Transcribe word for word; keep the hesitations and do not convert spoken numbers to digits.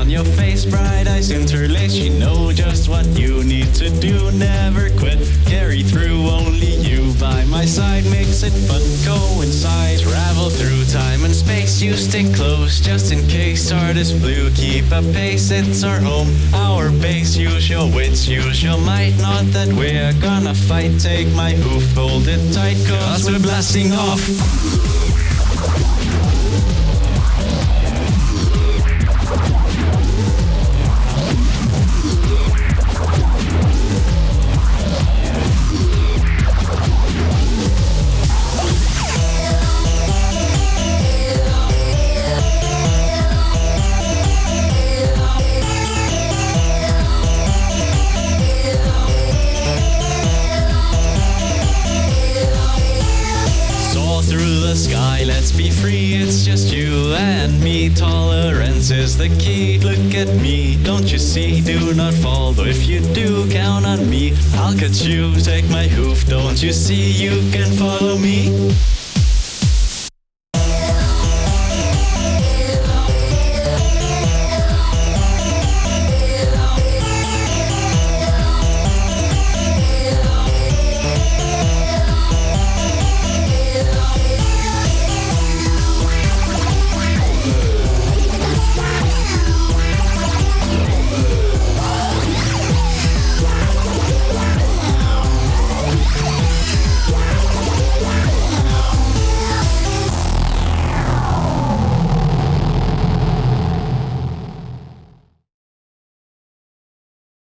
on your face, bright eyes interlace. You know just what you need to do, never quit. Carry through, only you by my side makes it fun. Coincide, travel through time and space. You stick close just in case. Stardust blue, keep a pace. It's our home, our base. Use your wits, use your might. Not that we're gonna fight. Take my hoof, hold it tight, cause we're blasting off. Through the sky, let's be free, it's just you and me. Tolerance is the key, look at me, don't you see? Do not fall, though if you do, count on me. I'll cut you, take my hoof, don't you see? You can follow me.